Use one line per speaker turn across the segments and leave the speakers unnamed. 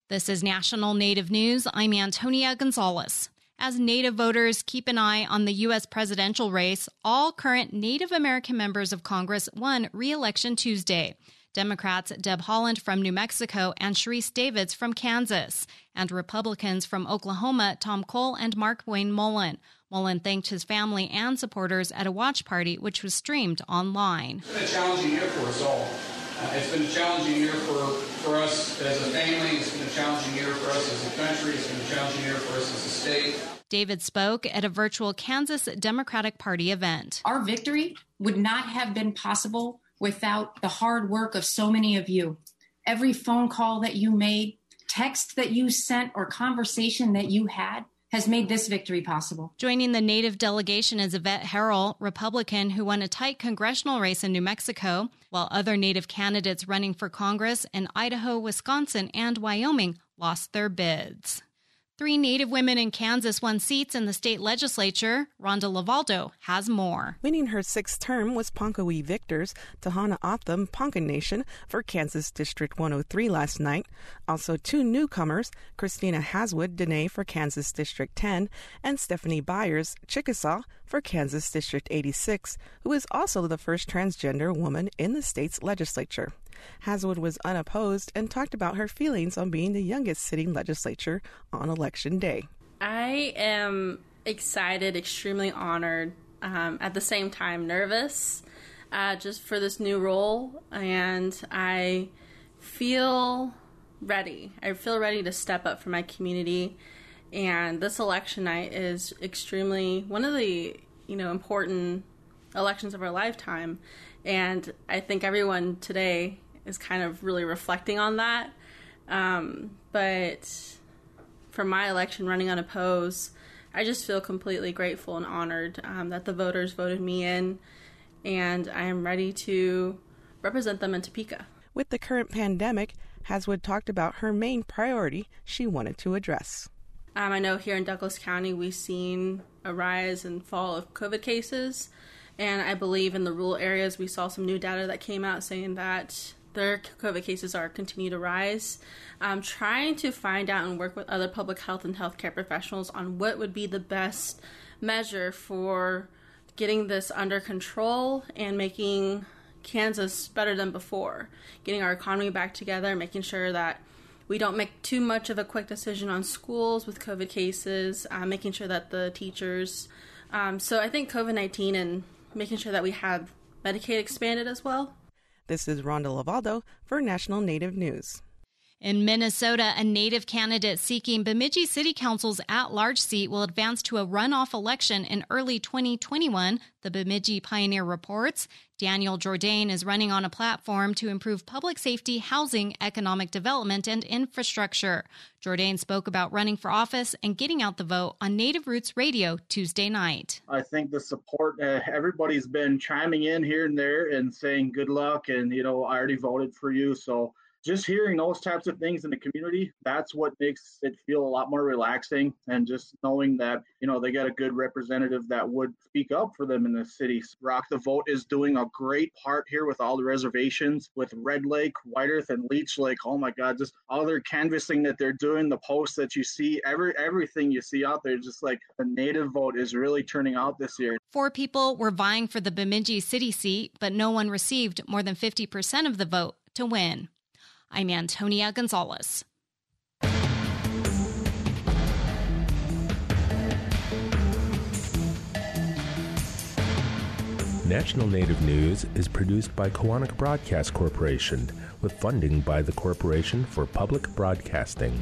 This is National Native News. I'm Antonia Gonzalez. As Native voters keep an eye on the U.S. presidential race, all current Native American members of Congress won re-election Tuesday. Democrats Deb Haaland from New Mexico and Sharice Davids from Kansas, and Republicans from Oklahoma Tom Cole and Mark Wayne Mullen. Mullen thanked his family and supporters at a watch party which was streamed online.
It's been a challenging year for us all. It's been a challenging year for us as a family. It's been a challenging year for us as a country. It's been a challenging year for us as a state.
David spoke at a virtual Kansas Democratic Party event.
Our victory would not have been possible without the hard work of so many of you. Every phone call that you made, text that you sent, or conversation that you had has made this victory possible.
Joining the Native delegation is Yvette Harrell, Republican, who won a tight congressional race in New Mexico, while other Native candidates running for Congress in Idaho, Wisconsin, and Wyoming lost their bids. 3 Native women in Kansas won seats in the state legislature. Rhonda Lavaldo has more.
Winning her 6th term was Ponca victors Tahana Otham Ponca Nation for Kansas District 103 last night. Also 2 newcomers, Christina Haswood Dene for Kansas District 10 and Stephanie Byers Chickasaw for Kansas District 86, who is also the first transgender woman in the state's legislature. Haswood was unopposed and talked about her feelings on being the youngest sitting legislature on Election Day.
I am excited, extremely honored, at the same time nervous, just for this new role, and I feel ready. I feel ready to step up for my community, and this election night is extremely one of the important elections of our lifetime, and I think everyone today is kind of really reflecting on that. But for my election running unopposed, I just feel completely grateful and honored that the voters voted me in, and I am ready to represent them in Topeka.
With the current pandemic, Haswood talked about her main priority she wanted to address.
I know here in Douglas County we've seen a rise and fall of COVID cases, and I believe in the rural areas we saw some new data that came out saying that their COVID cases are continue to rise. I'm trying to find out and work with other public health and healthcare professionals on what would be the best measure for getting this under control and making Kansas better than before, getting our economy back together, making sure that we don't make too much of a quick decision on schools with COVID cases, making sure that the teachers, so I think COVID-19 and making sure that we have Medicaid expanded as well.
This is Rhonda Lavaldo for National Native News.
In Minnesota, a Native candidate seeking Bemidji City Council's at-large seat will advance to a runoff election in early 2021, the Bemidji Pioneer reports. Daniel Jourdain is running on a platform to improve public safety, housing, economic development, and infrastructure. Jourdain spoke about running for office and getting out the vote on Native Roots Radio Tuesday night.
I think the support, everybody's been chiming in here and there and saying good luck and, I already voted for you. So just hearing those types of things in the community, that's what makes it feel a lot more relaxing. And just knowing that, they got a good representative that would speak up for them in the city. Rock the Vote is doing a great part here with all the reservations with Red Lake, White Earth, and Leech Lake. Oh my God, just all their canvassing that they're doing, the posts that you see, everything you see out there, just like the Native vote is really turning out this year.
4 people were vying for the Bemidji City seat, but no one received more than 50% of the vote to win. I'm Antonia Gonzalez.
National Native News is produced by Koahnic Broadcast Corporation with funding by the Corporation for Public Broadcasting.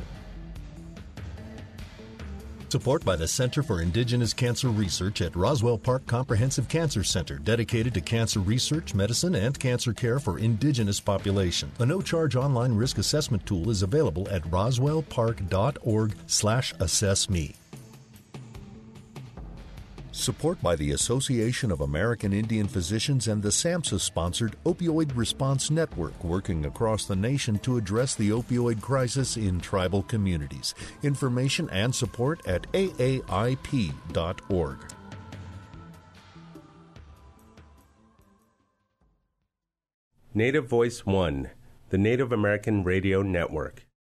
Support by the Center for Indigenous Cancer Research at Roswell Park Comprehensive Cancer Center, dedicated to cancer research, medicine, and cancer care for indigenous population. A no-charge online risk assessment tool is available at roswellpark.org/assessme. Support by the Association of American Indian Physicians and the SAMHSA-sponsored Opioid Response Network, working across the nation to address the opioid crisis in tribal communities. Information and support at aaip.org.
Native Voice One, the Native American Radio Network.